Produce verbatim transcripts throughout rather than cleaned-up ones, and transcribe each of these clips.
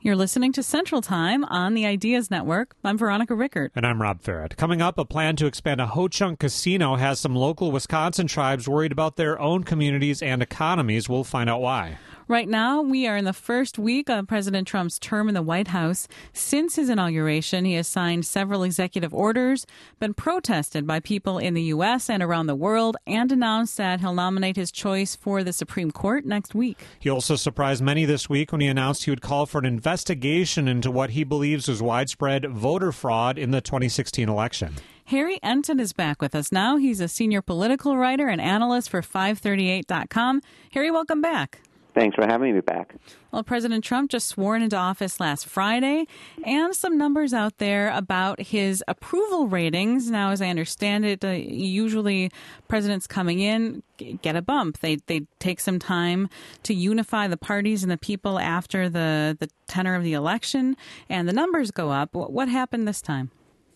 You're listening to Central Time on the Ideas Network. I'm Veronica Rickert. And I'm Rob Farrett. Coming up, a plan to expand a Ho-Chunk casino has some local Wisconsin tribes worried about their own communities and economies. We'll find out why. Right now, we are in the first week of President Trump's term in the White House. Since his inauguration, he has signed several executive orders, been protested by people in the U S and around the world, and announced that he'll nominate his choice for the Supreme Court next week. He also surprised many this week when he announced he would call for an investigation into what he believes was widespread voter fraud in the twenty sixteen election. Harry Enton is back with us now. He's a senior political writer and analyst for five thirty-eight dot com. Harry, welcome back. Thanks for having me back. Well, President Trump just sworn into office last Friday, and some numbers out there about his approval ratings. Now, as I understand it, uh, usually presidents coming in get a bump. They they take some time to unify the parties and the people after the, the tenor of the election, and the numbers go up. What happened this time?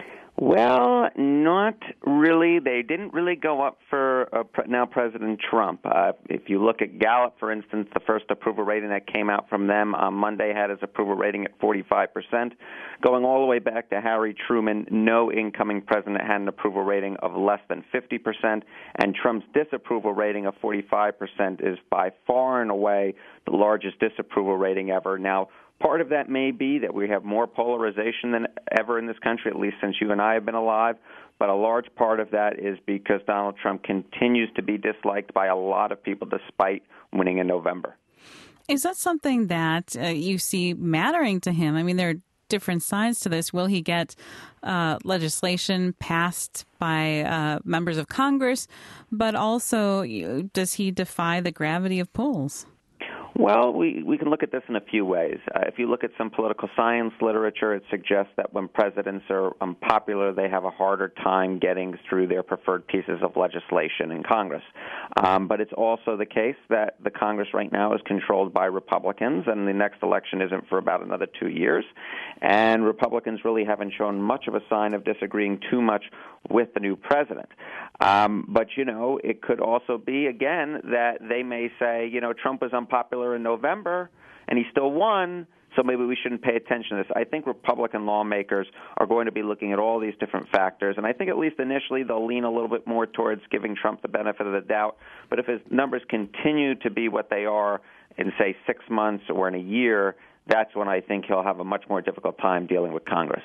Well, not really. They didn't really go up for uh, now President Trump. Uh, if you look at Gallup, for instance, the first approval rating that came out from them on Monday had his approval rating at forty-five percent. Going all the way back to Harry Truman, no incoming president had an approval rating of less than fifty percent, and Trump's disapproval rating of forty-five percent is by far and away the largest disapproval rating ever. Now, part of that may be that we have more polarization than ever in this country, at least since you and I have been alive. But a large part of that is because Donald Trump continues to be disliked by a lot of people despite winning in November. Is that something that uh, you see mattering to him? I mean, there are different sides to this. Will he get uh, legislation passed by uh, members of Congress? But also, does he defy the gravity of polls? Well, we, we can look at this in a few ways. Uh, if you look at some political science literature, it suggests that when presidents are unpopular, they have a harder time getting through their preferred pieces of legislation in Congress. Um, but it's also the case that the Congress right now is controlled by Republicans, and the next election isn't for about another two years. And Republicans really haven't shown much of a sign of disagreeing too much with the new president. Um, but, you know, it could also be, again, that they may say, you know, Trump was unpopular in November and he still won, so maybe we shouldn't pay attention to this. I think Republican lawmakers are going to be looking at all these different factors, and I think at least initially they'll lean a little bit more towards giving Trump the benefit of the doubt. But if his numbers continue to be what they are in, say, six months or in a year, that's when I think he'll have a much more difficult time dealing with Congress.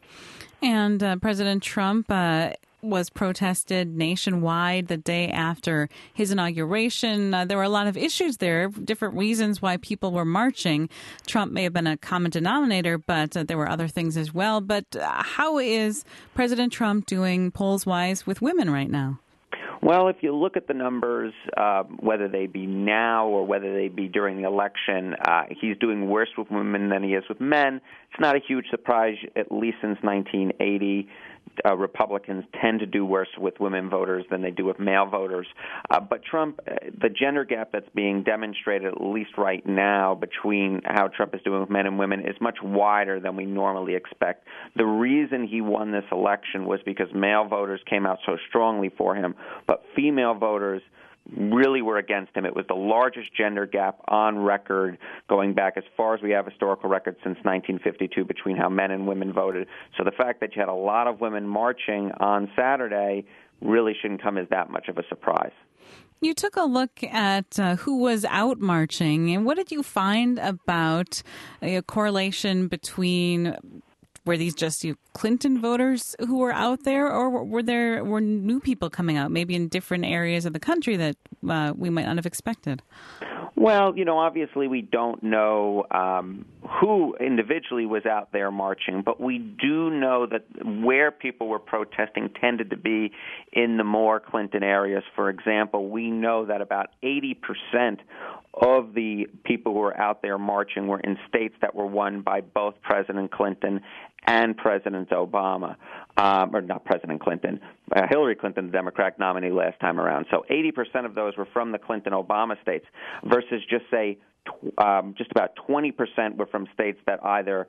And uh, President Trump uh, was protested nationwide the day after his inauguration. Uh, there were a lot of issues there, different reasons why people were marching. Trump may have been a common denominator, but uh, there were other things as well. But uh, how is President Trump doing polls-wise with women right now? Well, if you look at the numbers, uh, whether they be now or whether they be during the election, uh, he's doing worse with women than he is with men. It's not a huge surprise, at least since nineteen eighty. Uh, Republicans tend to do worse with women voters than they do with male voters. Uh, but Trump, uh, the gender gap that's being demonstrated, at least right now, between how Trump is doing with men and women is much wider than we normally expect. The reason he won this election was because male voters came out so strongly for him, but female voters really were against him. It was the largest gender gap on record going back as far as we have historical records since nineteen fifty-two between how men and women voted. So the fact that you had a lot of women marching on Saturday really shouldn't come as that much of a surprise. You took a look at uh, who was out marching, and what did you find about a correlation between were these just you Clinton voters who were out there, or were there were new people coming out, maybe in different areas of the country that uh, we might not have expected? Well, you know, obviously we don't know um, who individually was out there marching, but we do know that where people were protesting tended to be in the more Clinton areas. For example, we know that about eighty percent of the people who were out there marching were in states that were won by both President Clinton and President Obama, um, or not President Clinton, uh, Hillary Clinton, the Democratic nominee last time around. So eighty percent of those were from the Clinton-Obama states versus just, say, um, just about twenty percent were from states that either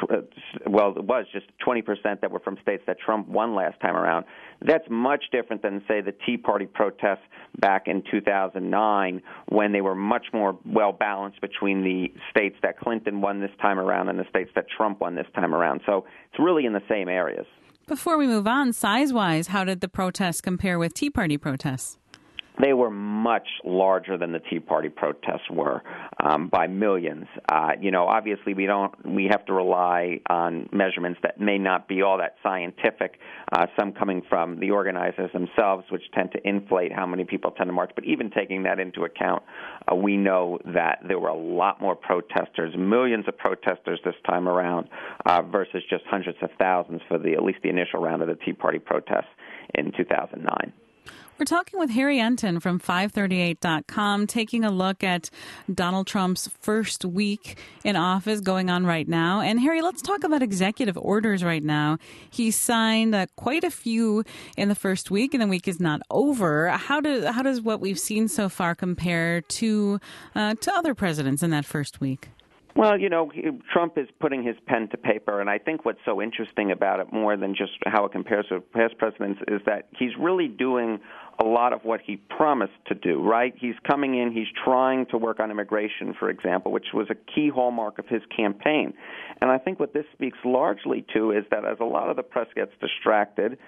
well, it was just twenty percent that were from states that Trump won last time around. That's much different than, say, the Tea Party protests back in two thousand nine, when they were much more well-balanced between the states that Clinton won this time around and the states that Trump won this time around. So it's really in the same areas. Before we move on, size-wise, how did the protests compare with Tea Party protests? They were much larger than the Tea Party protests were, um, by millions. Uh, you know, obviously we don't. We have to rely on measurements that may not be all that scientific. Uh, some coming from the organizers themselves, which tend to inflate how many people tend to march. But even taking that into account, uh, we know that there were a lot more protesters, millions of protesters this time around, uh, versus just hundreds of thousands for the at least the initial round of the Tea Party protests in two thousand nine. We're talking with Harry Enten from five thirty-eight dot com, taking a look at Donald Trump's first week in office going on right now. And Harry, let's talk about executive orders right now. He signed uh, quite a few in the first week, and the week is not over. How, do, how does what we've seen so far compare to uh, to other presidents in that first week? Well, you know, Trump is putting his pen to paper, and I think what's so interesting about it, more than just how it compares to past presidents, is that he's really doing a lot of what he promised to do, right? He's coming in, he's trying to work on immigration, for example, which was a key hallmark of his campaign. And I think what this speaks largely to is that as a lot of the press gets distracted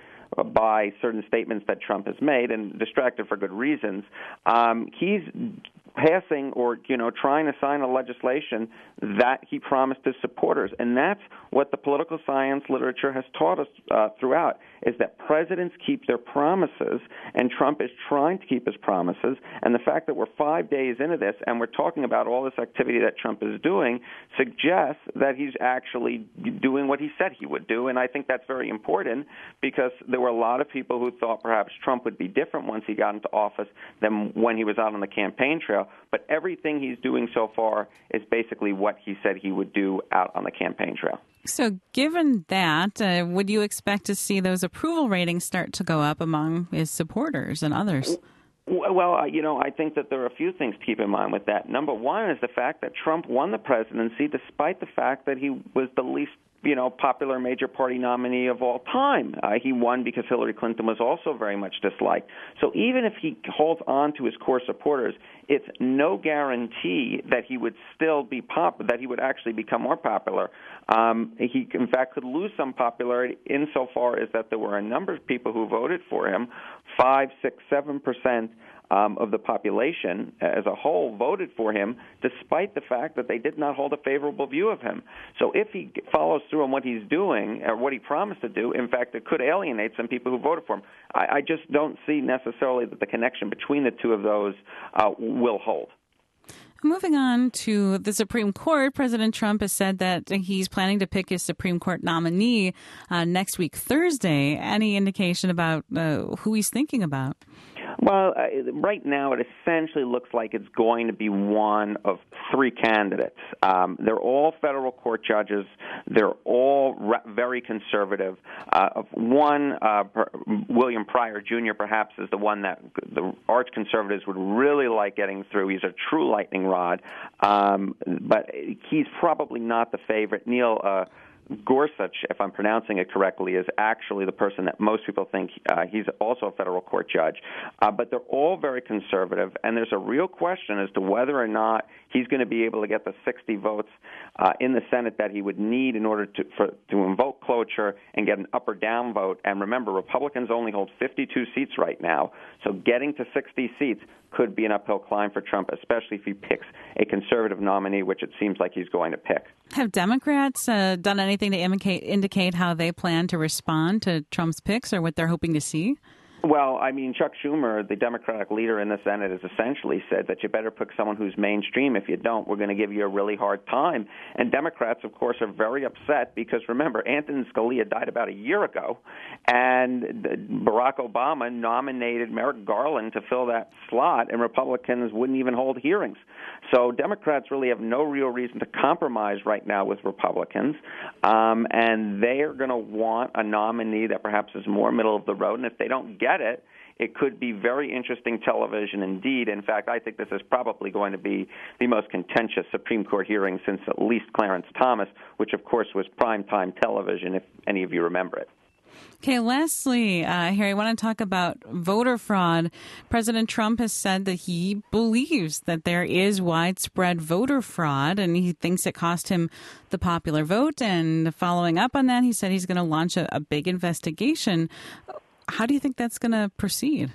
by certain statements that Trump has made, and distracted for good reasons, um, he's passing or, you know, trying to sign a legislation that he promised his supporters. And that's what the political science literature has taught us uh, throughout, is that presidents keep their promises, and Trump is trying to keep his promises. And the fact that we're five days into this and we're talking about all this activity that Trump is doing suggests that he's actually doing what he said he would do. And I think that's very important, because there were a lot of people who thought perhaps Trump would be different once he got into office than when he was out on the campaign trail. But everything he's doing so far is basically what he said he would do out on the campaign trail. So given that, uh, would you expect to see those approval ratings start to go up among his supporters and others? Well, you know, I think that there are a few things to keep in mind with that. Number one is the fact that Trump won the presidency despite the fact that he was the least, you know, popular major party nominee of all time. Uh, he won because Hillary Clinton was also very much disliked. So even if he holds on to his core supporters, it's no guarantee that he would still be pop, that he would actually become more popular. Um, he, in fact, could lose some popularity insofar as that there were a number of people who voted for him, five, six, seven percent. Um, of the population as a whole voted for him, despite the fact that they did not hold a favorable view of him. So if he follows through on what he's doing, or what he promised to do, in fact, it could alienate some people who voted for him. I, I just don't see necessarily that the connection between the two of those uh, will hold. Moving on to the Supreme Court, President Trump has said that he's planning to pick his Supreme Court nominee uh, next week, Thursday. Any indication about uh, who he's thinking about? Well, uh, right now it essentially looks like it's going to be one of three candidates. Um, they're all federal court judges. They're all re- very conservative. Uh, one, uh, per, William Pryor Junior perhaps is the one that the arch conservatives would really like getting through. He's a true lightning rod, um, but he's probably not the favorite. Neil uh, Gorsuch, if I'm pronouncing it correctly, is actually the person that most people think uh, he's also a federal court judge. Uh, but they're all very conservative, and there's a real question as to whether or not he's going to be able to get the sixty votes uh, in the Senate that he would need in order to for, to invoke cloture and get an up or down vote. And remember, Republicans only hold fifty-two seats right now, so getting to sixty seats could be an uphill climb for Trump, especially if he picks a conservative nominee, which it seems like he's going to pick. Have Democrats uh, done anything to indicate, indicate how they plan to respond to Trump's picks or what they're hoping to see? Well, I mean, Chuck Schumer, the Democratic leader in the Senate, has essentially said that you better pick someone who's mainstream. If you don't, we're going to give you a really hard time. And Democrats, of course, are very upset because, remember, Antonin Scalia died about a year ago, and Barack Obama nominated Merrick Garland to fill that slot, and Republicans wouldn't even hold hearings. So Democrats really have no real reason to compromise right now with Republicans, um, and they are going to want a nominee that perhaps is more middle of the road, and if they don't get it, It could be very interesting television indeed. In fact, I think this is probably going to be the most contentious Supreme Court hearing since at least Clarence Thomas, which, of course, was primetime television, if any of you remember it. Okay, lastly, uh, Harry, I want to talk about voter fraud. President Trump has said that he believes that there is widespread voter fraud, and he thinks it cost him the popular vote. And following up on that, he said he's going to launch a, a big investigation. How do you think that's going to proceed?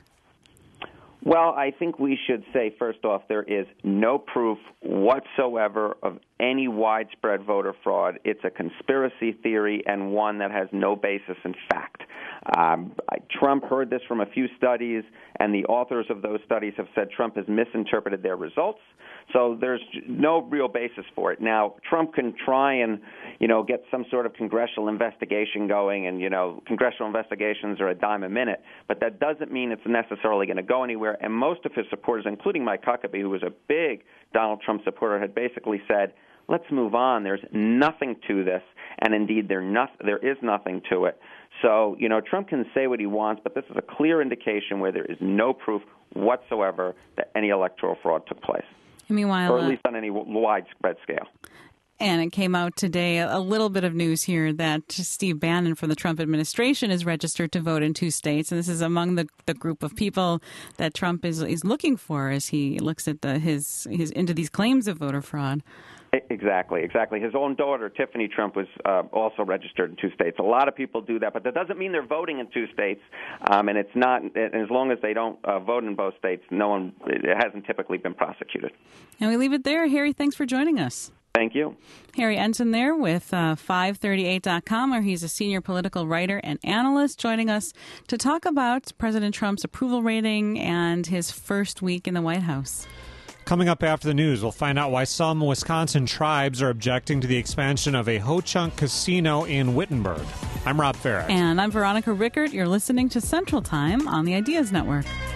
Well, I think we should say, first off, there is no proof whatsoever of any widespread voter fraud. It's a conspiracy theory and one that has no basis in fact. Um, Trump heard this from a few studies, and the authors of those studies have said Trump has misinterpreted their results. So there's no real basis for it. Now, Trump can try and, you know, get some sort of congressional investigation going, and, you know, congressional investigations are a dime a minute, but that doesn't mean it's necessarily going to go anywhere. And most of his supporters, including Mike Huckabee, who was a big Donald Trump supporter, had basically said, let's move on. There's nothing to this, and indeed there, not, there is nothing to it. So, you know, Trump can say what he wants, but this is a clear indication where there is no proof whatsoever that any electoral fraud took place. Meanwhile, or at least on any widespread scale. And it came out today, a little bit of news here, that Steve Bannon from the Trump administration is registered to vote in two states. And this is among the, the group of people that Trump is is looking for as he looks at the his, his into these claims of voter fraud. Exactly, exactly. His own daughter, Tiffany Trump, was uh, also registered in two states. A lot of people do that, but that doesn't mean they're voting in two states. Um, and it's not. And as long as they don't uh, vote in both states, no one. It hasn't typically been prosecuted. And we leave it there. Harry, thanks for joining us. Thank you. Harry Ensign there with uh, five thirty-eight dot com, where he's a senior political writer and analyst, joining us to talk about President Trump's approval rating and his first week in the White House. Coming up after the news, we'll find out why some Wisconsin tribes are objecting to the expansion of a Ho-Chunk casino in Wittenberg. I'm Rob Farah. And I'm Veronica Rickert. You're listening to Central Time on the Ideas Network.